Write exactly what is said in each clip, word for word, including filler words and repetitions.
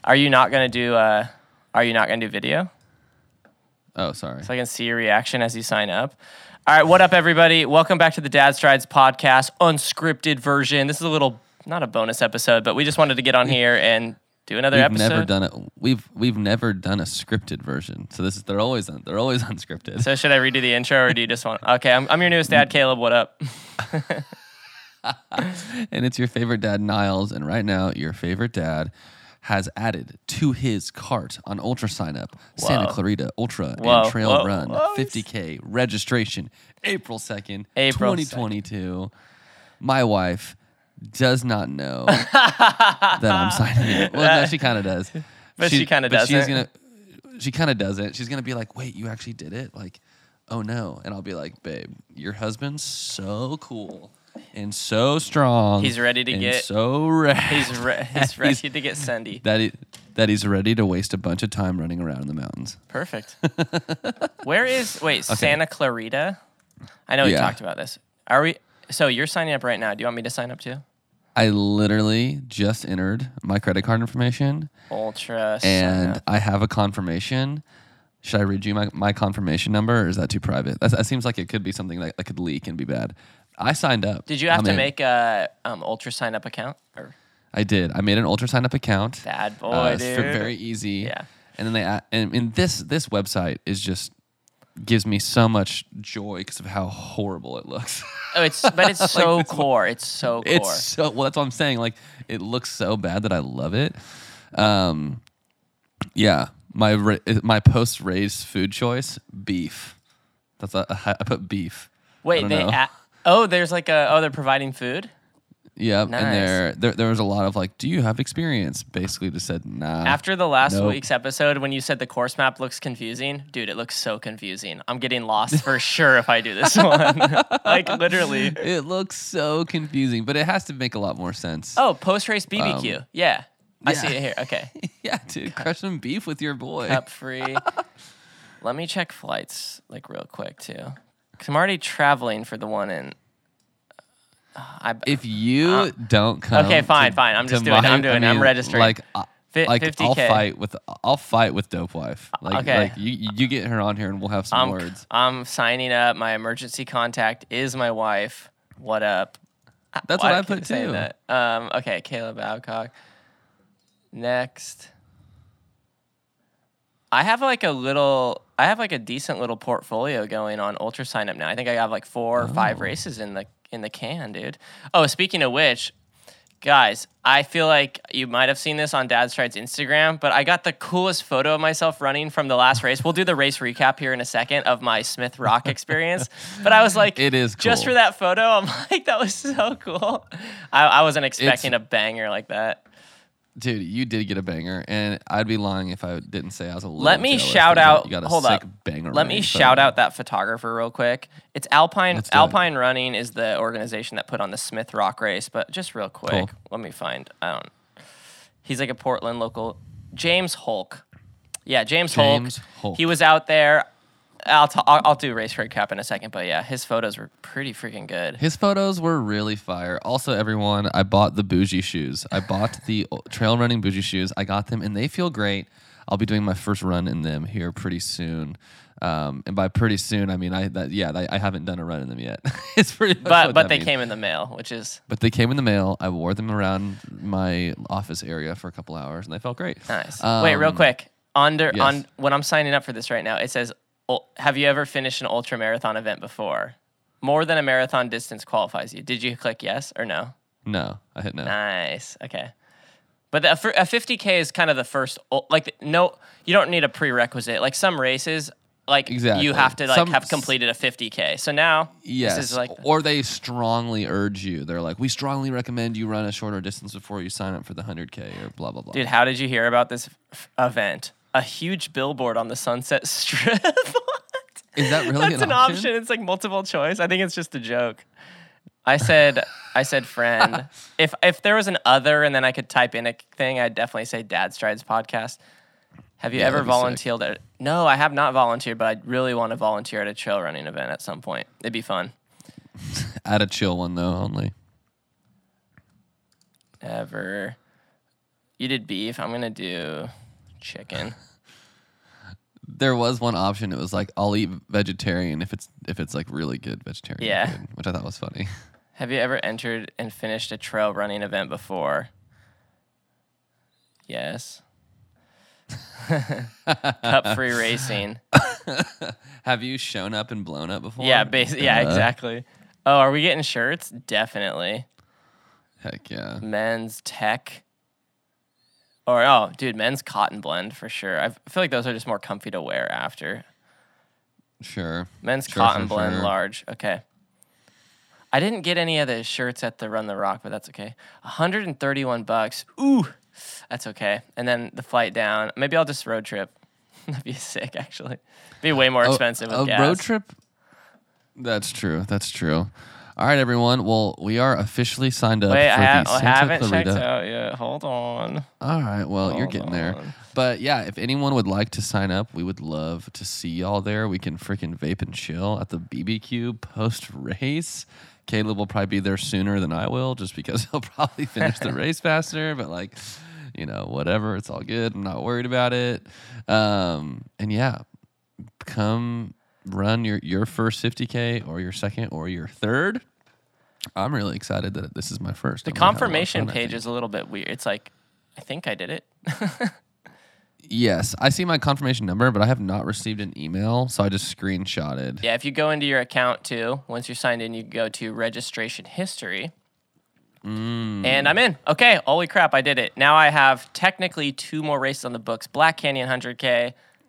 Are you not gonna do? Uh, are you not gonna do video? Oh, sorry. So I can see your reaction as you sign up. All right, what up, everybody? Welcome back to the Dad Strides podcast, unscripted version. This is a little, not a bonus episode, but we just wanted to get on here and do another we've episode. Never done it. We've we've never done a scripted version. So this is they're always un, they're always unscripted. So should I redo the intro, or do you just want? Okay, I'm I'm your newest dad, Caleb. What up? And it's your favorite dad, Niles. And right now, your favorite dad has added to his cart on Ultra Sign Up, Whoa. Santa Clarita Ultra Whoa. and Trail Whoa. Run, Whoa. fifty K registration, April second, April twenty twenty-two. My wife does not know that I'm signing up. Well, no, she kind of does. But she kinda but she's doesn't. gonna, she kind of doesn't. She's gonna be like, "Wait, you actually did it?" Like, "Oh no!" And I'll be like, "Babe, your husband's so cool and so strong. He's ready to and get- so ready. He's re- he's ready to get Sendy. that he, that he's ready to waste a bunch of time running around in the mountains." Perfect. Where is wait Santa Clarita? I know we Yeah. talked about this. Are we? So you're signing up right now. Do you want me to sign up too? I literally just entered my credit card information, Ultra. sign and up. I have a confirmation. Should I read you my, my confirmation number, or is that too private? That, that seems like it could be something that, that could leak and be bad. I signed up. Did you have I'm to in. make a um, Ultra sign up account? Or I did. I made an Ultra sign up account. bad boy, Uh, it's dude. for very easy. Yeah. And then they add, and, and this this website is just gives me so much joy because of how horrible it looks. Oh, it's but it's so this core. It's so core. It's so well. That's what I'm saying. Like it looks so bad that I love it. Um, yeah. My ra- my post race food choice beef. That's a, I put beef. I Wait, don't they know. a- oh, there's like a oh, they're providing food. Yep. Nice. And there, there there was a lot of like, do you have experience? Basically, just said nah. After the last Nope. week's episode, when you said the course map looks confusing, dude, it looks so confusing. I'm getting lost for sure if I do this one. Like literally. It looks so confusing, but it has to make a lot more sense. Oh, post race B B Q. Um, yeah, I yeah. see it here. Okay, Yeah, dude, crush some beef with your boy. cup free. Let me check flights like real quick too, because I'm already traveling for the one in. Uh, I, If you Uh, don't come, okay, fine, to- fine. I'm to just doing it. my- I'm doing it. I I'm mean, registering. Like, uh, Fi- like fifty I'll K. fight with I'll fight with Dope Wife. Like, Okay. like you, you get her on here and we'll have some I'm, words. I'm signing up. My emergency contact is my wife. What up? That's Why what I do keep put saying too. That? Um, okay, Caleb Babcock. Next. I have like a little, I have like a decent little portfolio going on Ultra Sign Up now. I think I have like four or five Oh. races in the in the can, dude. Oh, speaking of which, guys, I feel like you might have seen this on Dad Strides Instagram, but I got the coolest photo of myself running from the last race. We'll do the race recap here in a second of my Smith Rock experience. But I was like, It is just cool. for that photo, I'm like, that was so cool. I, I wasn't expecting a banger like that. Dude, you did get a banger, and I'd be lying if I didn't say I was a little. Let me jealous shout that you got- out. You got a hold sick up. banger. Let me running shout photo. out that photographer real quick. It's Alpine. Let's do it. Alpine Running is the organization that put on the Smith Rock race. But just real quick, Cool. let me find. I don't. He's like a Portland local. James Hulk. Yeah, James, James Hulk. Hulk. He was out there. I'll, t- I'll I'll do race recap in a second. But yeah, his photos were pretty freaking good. His photos were really fire. Also, everyone, I bought the bougie shoes. I bought the trail running bougie shoes. I got them, and they feel great. I'll be doing my first run in them here pretty soon. Um, and by pretty soon, I mean I that yeah I, I haven't done a run in them yet. It's pretty. much But what but that they means. came in the mail, which is But they came in the mail. I wore them around my office area for a couple hours, and they felt great. nice. Wait, real Um, quick. Under yes. on when I'm signing up for this right now, it says, "Ul- "Have you ever finished an ultra marathon event before? More than a marathon distance qualifies you." Did you click yes or no? No, I hit no. Nice. Okay. But the, for- a fifty K is kind of the first. ul- Like no, you don't need a prerequisite. Like some races, like Exactly. you have to like Some- have completed a fifty K. So now Yes, this is like or they strongly urge you. They're like, we strongly recommend you run a shorter distance before you sign up for the one hundred K or blah, blah, blah. dude. How did you hear about this f- event? A huge billboard on the Sunset Strip. Is that really That's an an option? option? It's like multiple choice. I think it's just a joke. I said, I said, friend. if if there was an other and then I could type in a thing, I'd definitely say Dad Strides podcast. Have you Yeah, ever that'd be sick. volunteered at? No, I have not volunteered, but I really want to volunteer at a trail running event at some point. It'd be fun. At a chill one, though, only. Ever You did beef. I'm gonna do chicken. There was one option. It was like I'll eat vegetarian if it's if it's like really good vegetarian Yeah. food, which I thought was funny. Have you ever entered and finished a trail running event before? Yes. Cup free racing. Have you shown up and blown up before? Yeah, basi- yeah, Uh, exactly. Oh, are we getting shirts? Definitely. Heck yeah. Men's tech. Or, oh, dude, men's cotton blend for sure. I feel like those are just more comfy to wear after. Sure. Men's Sure, cotton sure, blend sure. large. Okay. I didn't get any of the shirts at the Run the Rock, but that's okay. one hundred thirty-one bucks. Ooh, that's okay. And then the flight down. Maybe I'll just road trip. That'd be sick, actually. Be way more expensive a with gas. road trip. That's true. That's true. All right, everyone. Well, we are officially signed up Wait, for I, ha- the I Santa haven't Clarita. checked out yet. Hold on. All right. Well, you're Hold getting there. on. But yeah, if anyone would like to sign up, we would love to see y'all there. We can freaking vape and chill at the B B Q post race. Caleb will probably be there sooner than I will, just because he'll probably finish the race faster. But like, you know, whatever. It's all good. I'm not worried about it. Um, and yeah, come run your your first fifty K or your second or your third. I'm really excited that this is my first. The I'm gonna have a lot of confirmation fun, I page think. is a little bit weird. It's like, I think I did it. Yes, I see my confirmation number, but I have not received an email, so I just screenshotted. Yeah, if you go into your account too, once you're signed in, you go to registration history. Mm. And I'm in. Okay, holy crap, I did it. Now I have technically two more races on the books. Black Canyon one hundred K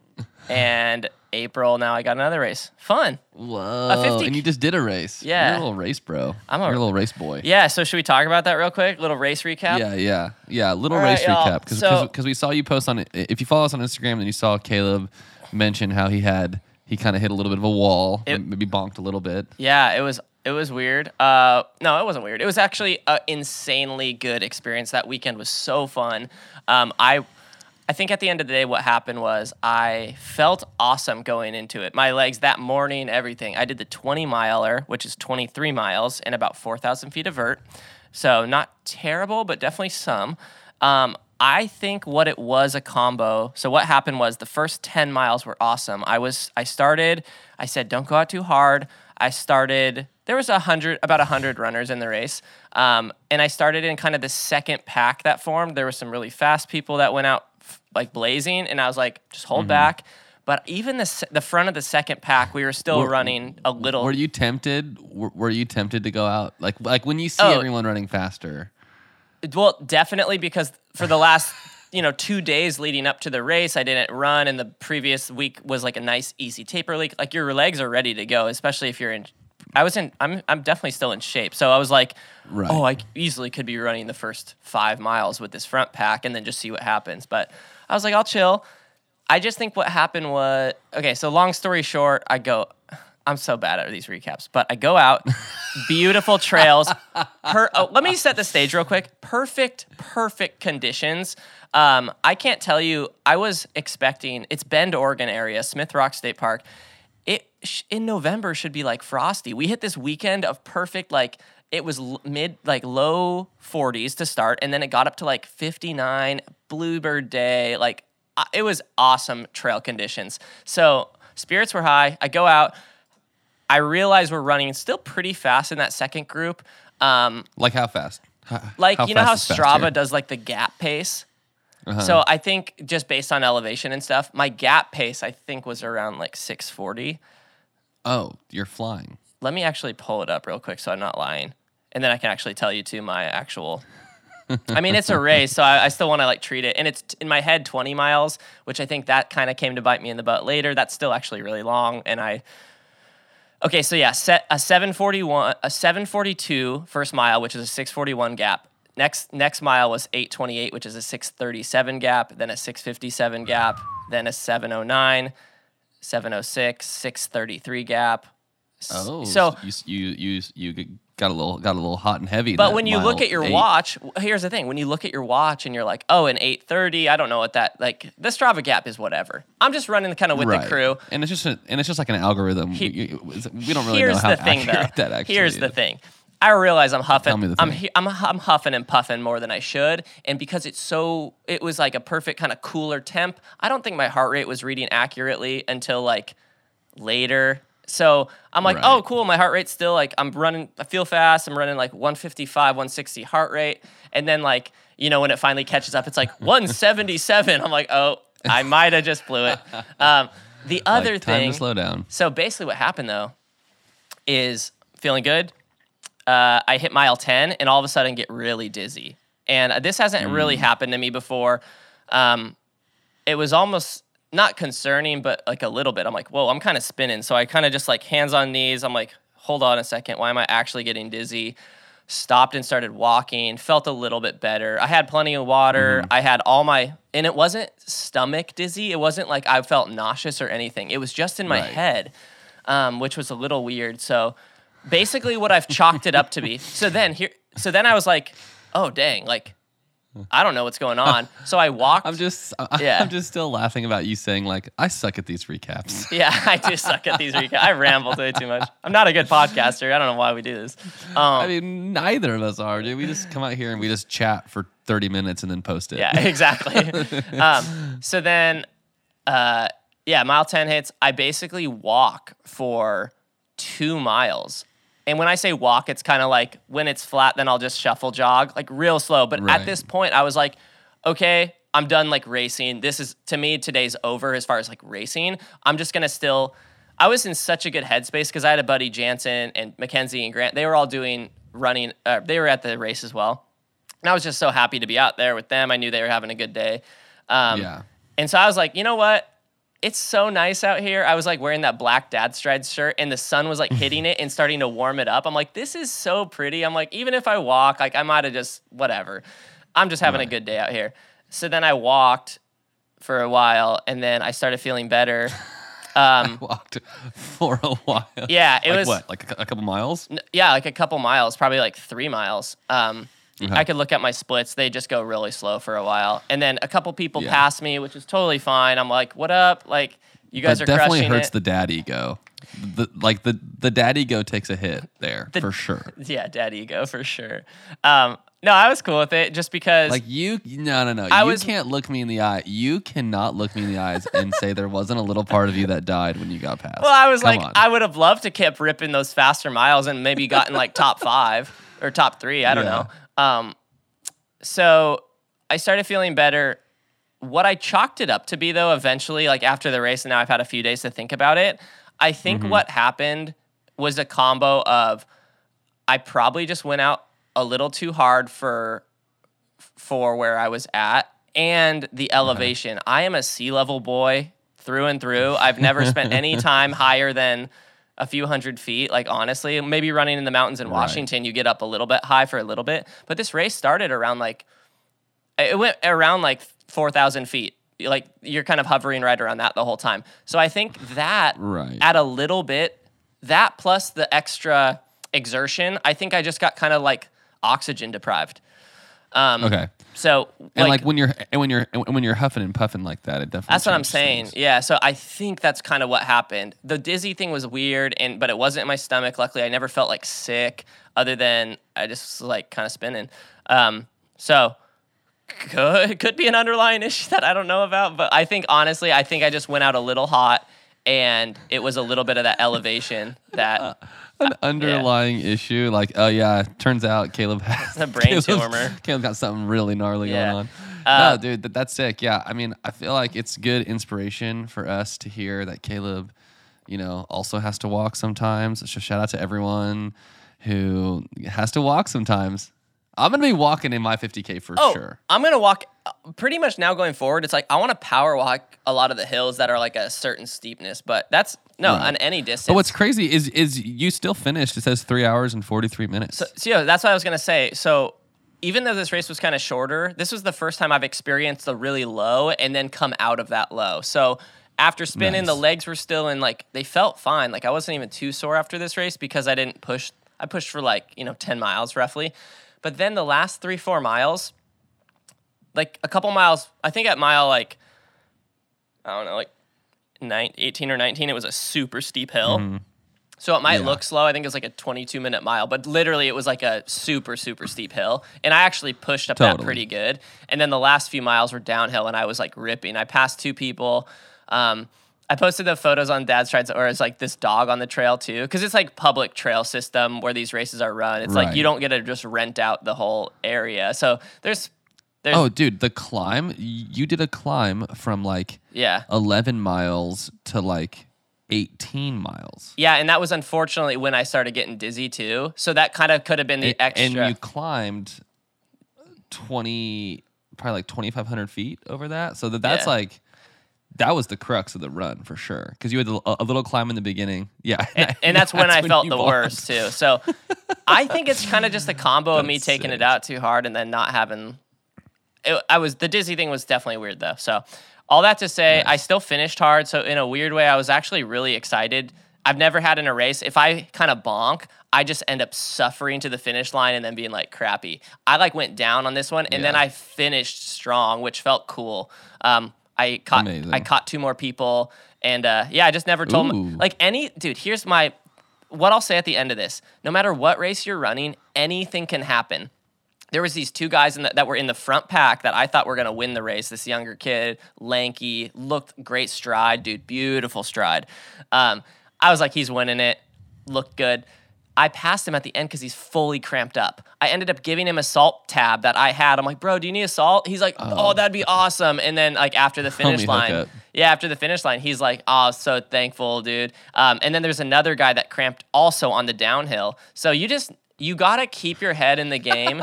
and April, now I got another race. Fun. Whoa! fifty And you just did a race. Yeah. You're a little race bro. I'm a- You're a little race boy. Yeah, so should we talk about that real quick? Little race recap? Yeah, yeah, yeah. Little All race right, y'all. recap because So- we saw you post on it. If you follow us on Instagram, then you saw Caleb mention how he had he kind of hit a little bit of a wall, It- maybe bonked a little bit. Yeah, it was it was weird. Uh, no, it wasn't weird. It was actually an insanely good experience. That weekend was so fun. Um, I I think at the end of the day, what happened was I felt awesome going into it. My legs that morning, everything. I did the twenty miler, which is twenty-three miles and about four thousand feet of vert. So not terrible, but definitely some. Um, I think what it was a combo. So what happened was the first ten miles were awesome. I was I started. I said don't go out too hard. I started. There was a hundred, about a hundred runners in the race, um, and I started in kind of the second pack that formed. There were some really fast people that went out f- like blazing, and I was like, just hold back. But even the s- the front of the second pack, we were still Were- running a little. Were you tempted? Were, were you tempted to go out like like when you see Oh. everyone running faster? Well, definitely, because for the last you know two days leading up to the race, I didn't run, and the previous week was like a nice easy taper leak. Like your legs are ready to go, especially if you're in. I was in. I'm. I'm definitely still in shape. So I was like, Right. oh, I easily could be running the first five miles with this front pack, and then just see what happens. But I was like, I'll chill. I just think what happened was okay. So long story short, I go. I'm so bad at these recaps, but I go out, beautiful trails. Per, oh, let me set the stage real quick. Perfect, perfect conditions. Um, I can't tell you. I was expecting. It's Bend, Oregon area, Smith Rock State Park. It sh- in November should be like frosty. We hit this weekend of perfect like. It was l- mid, like low forties to start, and then it got up to like fifty-nine. Bluebird day, like uh, it was awesome trail conditions. So spirits were high. I go out. I realize we're running still pretty fast in that second group. Um, Like how fast? How- like how you know how fast is fast Strava here? does like the gap pace. Uh-huh. So I think just based on elevation and stuff, my gap pace I think was around like six forty. Oh, you're flying. Let me actually pull it up real quick so I'm not lying. And then I can actually tell you too my actual. I mean, it's a race, so I, I still want to like treat it. And it's t- in my head twenty miles, which I think that kind of came to bite me in the butt later. That's still actually really long. And I. Okay, so yeah, set a seven forty-one, a seven forty-two first mile, which is a six forty-one gap. Next next mile was eight twenty-eight, which is a six thirty-seven gap. Then a six fifty-seven gap. Then a seven oh nine, seven oh six, six thirty-three gap. S- Oh, so you you you you got a little got a little hot and heavy. but that when you look mile at your eight. watch, here's the thing: when you look at your watch and you're like, "Oh, an eight thirty," I don't know what that like. The Strava gap is whatever. I'm just running kind of with right. the crew. and it's just a, and it's just like an algorithm. He- we, we don't really Here's know how the thing, though. accurate that actually Here's is. the thing: I realize I'm huffing. Tell me the I'm, thing. hu- I'm I'm huffing and puffing more than I should, and because it's so, it was like a perfect kind of cooler temp. I don't think my heart rate was reading accurately until like later. So I'm like, Right. oh, cool. My heart rate's still like, I'm running, I feel fast. I'm running like one fifty-five, one sixty heart rate. And then like, you know, when it finally catches up, it's like one seventy-seven. I'm like, oh, I might have just blew it. Um, the other Like, time thing, to slow down. so basically what happened though is feeling good. Uh, I hit mile ten and all of a sudden get really dizzy. And uh, this hasn't really happened to me before. Um, it was almost not concerning, but like a little bit. I'm like, whoa, I'm kind of spinning. So I kind of just like hands on knees. I'm like, hold on a second. Why am I actually getting dizzy? Stopped and started walking. Felt a little bit better. I had plenty of water. Mm-hmm. I had all my, and it wasn't stomach dizzy. It wasn't like I felt nauseous or anything. It was just in my Right. head, um, which was a little weird. So basically what I've chalked it up to be. So then here, so then I was like, oh, dang, like, I don't know what's going on. So I walked. I'm just, I, Yeah. I'm just still laughing about you saying like, I suck at these recaps. Yeah, I do suck at these recaps. I ramble way too much. I'm not a good podcaster. I don't know why we do this. Um, I mean, neither of us are, dude. We just come out here and we just chat for thirty minutes and then post it. yeah, exactly. um, so then, uh, yeah, mile ten hits. I basically walk for two miles. And when I say walk, it's kind of like when it's flat, then I'll just shuffle jog, like real slow. But Right. at this point, I was like, okay, I'm done like racing. This is, to me, today's over as far as like racing. I'm just going to still, I was in such a good headspace because I had a buddy, Jansen and Mackenzie and Grant. They were all doing running. Uh, they were at the race as well. And I was just so happy to be out there with them. I knew they were having a good day. Um, Yeah. And so I was like, you know what? It's so nice out here. I was like wearing that black Dad Strides shirt and the sun was like hitting it and starting to warm it up. I'm like, this is so pretty. I'm like, even if I walk, like I might have just, whatever. I'm just having Right. a good day out here. So then I walked for a while and then I started feeling better. Um, Walked for a while. yeah, it like was, what? Like a, a couple miles? n- yeah, like a couple miles, probably like three miles. Um, Okay. I could look at my splits. They just go really slow for a while. And then a couple people Yeah. pass me, which is totally fine. I'm like, what up? Like, you guys That are definitely crushing hurts it. the dad ego. The, like the the dad ego takes a hit there The- for sure. Yeah, dad ego for sure. Um, no, I was cool with it just because. Like you, no, no, no. I you was- can't look me in the eye. You cannot look me in the eyes and say there wasn't a little part of you that died when you got past. well, I was Come like, on. I would have loved to keep ripping those faster miles and maybe gotten like top five or top three. I don't Yeah. know. Um, so I started feeling better. What I chalked it up to be, though, eventually, like after the race, and now I've had a few days to think about it, I think Mm-hmm. what happened was a combo of I probably just went out a little too hard for for where I was at and the elevation. I am a sea level boy through and through. I've never spent any time higher than a few hundred feet. Like honestly, maybe running in the mountains in Right. Washington, you get up a little bit high for a little bit. But this race started around like it went around like four thousand feet. Like you're kind of hovering right around that the whole time. So I think that Right. at a little bit, that plus the extra exertion, I think I just got kind of like oxygen deprived. Um, okay. So And like, when you're and when you're and when you're huffing and puffing like that, it definitely. that's what I'm changes saying. things. Yeah. So I think that's kind of what happened. The dizzy thing was weird, and but it wasn't in my stomach. Luckily, I never felt like sick, other than I just was like kind of spinning. Um, so could could be an underlying issue that I don't know about. But I think honestly, I think I just went out a little hot, and it was a little bit of that elevation that An underlying issue, like oh yeah, turns out Caleb has a brain Caleb's- tumor. Caleb got something really gnarly Yeah. going on. Uh, no, dude, that, that's sick. Yeah, I mean, I feel like it's good inspiration for us to hear that Caleb, you know, also has to walk sometimes. So shout out to everyone who has to walk sometimes. I'm gonna be walking in my fifty K for Oh, sure. I'm gonna walk. uh, Pretty much now going forward, it's like I want to power walk a lot of the hills that are like a certain steepness, but that's no Right. on any distance. But what's crazy is is you still finished. It says three hours and forty three minutes. So, so yeah, that's what I was gonna say. So even though this race was kind of shorter, this was the first time I've experienced a really low and then come out of that low. So after spinning, the Nice. legs were still in like they felt fine. Like I wasn't even too sore after this race because I didn't push. I pushed for like you know ten miles roughly, but then the last three four miles, like a couple miles, I think at mile like I don't know like nine, eighteen or nineteen, it was a super steep hill. So it might Yeah. look slow. I think it was like a twenty-two minute mile, but literally it was like a super, super steep hill. And I actually pushed up that Totally. pretty good. And then the last few miles were downhill and I was like ripping. I passed two people. Um, I posted the photos on Dad's Strides, or it's like this dog on the trail too, because it's like public trail system where these races are run. It's like Right. you don't get to just rent out the whole area. So there's, there's Oh, dude, the climb. y- You did a climb from like yeah. eleven miles to like eighteen miles. Yeah, and that was unfortunately when I started getting dizzy too. So that kind of could have been the A- extra. And you climbed twenty, probably like twenty-five hundred feet over that. So that that's Yeah. like, that was the crux of the run for sure. Because you had a, a little climb in the beginning. Yeah. and, and that's when I felt you the bombed. worst too. So I think it's kind of just a combo of me That's taking sick. it out too hard and then not having. It, I was the dizzy thing was definitely weird though. So all that to say, Nice. I still finished hard. So in a weird way, I was actually really excited. I've never had in a race. If I kind of bonk, I just end up suffering to the finish line and then being like crappy. I like went down on this one and then Yeah. I finished strong, which felt cool. Um, I caught Amazing. I caught two more people and uh, yeah, I just never told Ooh. them like any dude. Here's my what I'll say at the end of this. No matter what race you're running, anything can happen. There was these two guys in the, that were in the front pack that I thought were going to win the race. This younger kid, lanky, looked great stride, dude, beautiful stride. Um, I was like, he's winning it, looked good. I passed him at the end because he's fully cramped up. I ended up giving him a salt tab that I had. I'm like, bro, do you need a salt? He's like, oh, Oh. that'd be awesome. And then like after the finish Homie line, hookup. yeah, after the finish line, he's like, oh, so thankful, dude. Um, and then there's another guy that cramped also on the downhill. So you just, you got to keep your head in the game.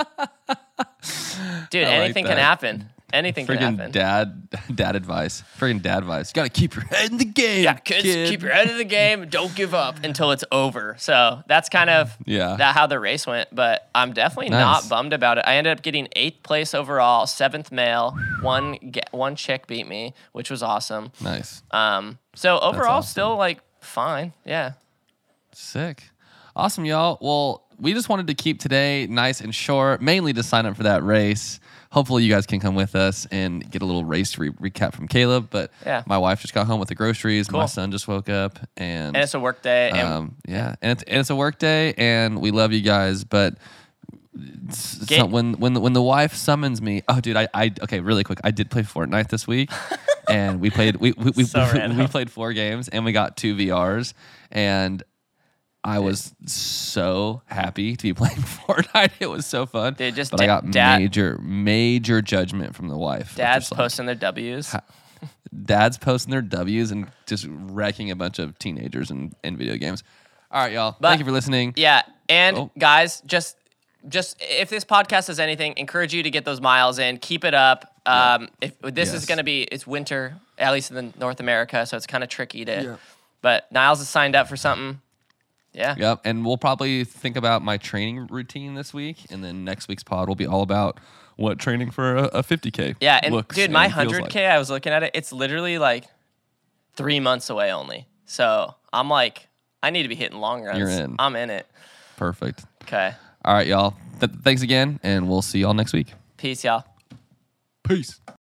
Dude, I like anything can that. happen. Anything can Friggin' happen. dad, dad advice. Friggin' dad advice. You got to keep your head in the game. Yeah, kids, kid. keep your head in the game. Don't give up until it's over. So that's kind of Yeah. that how the race went. But I'm definitely Nice. not bummed about it. I ended up getting eighth place overall, seventh male. One ge- one chick beat me, which was awesome. Nice. Um, so overall, awesome. still like fine. Yeah. Sick. Awesome, y'all. Well, we just wanted to keep today nice and short, mainly to sign up for that race. Hopefully, you guys can come with us and get a little race re- recap from Caleb. But Yeah. my wife just got home with the groceries. My Cool. son just woke up, and, And it's a work day. And um, yeah, and it's, and it's a work day, and we love you guys. But s- Ga- so when when the, when the wife summons me, oh, dude, I, I okay, really quick, I did play Fortnite this week, and we played we we we, So we, random. played four games, and we got two V Rs, and I was so happy to be playing Fortnite. It was so fun. Dude, just but I da- got dad- major, major judgment from the wife. dad's Just like, posting their W's. dads posting their W's and just wrecking a bunch of teenagers in, in video games. All right, y'all. But- Thank you for listening. Yeah, and Oh. guys, just just if this podcast does anything, encourage you to get those miles in. Keep it up. Um, if this is Yes. going to be, it's winter, at least in the North America, so it's kind of tricky to. But Niles has signed up for something. Yeah. Yep. And we'll probably think about my training routine this week, and then next week's pod will be all about what training for a, a fifty K. Yeah, and looks dude, my and feels one hundred K, like. I was looking at it, it's literally like three months away only. So I'm like, I need to be hitting long runs. You're in. I'm in it. Perfect. Okay. All right, y'all. Th- thanks again, and we'll see y'all next week. Peace, y'all. Peace.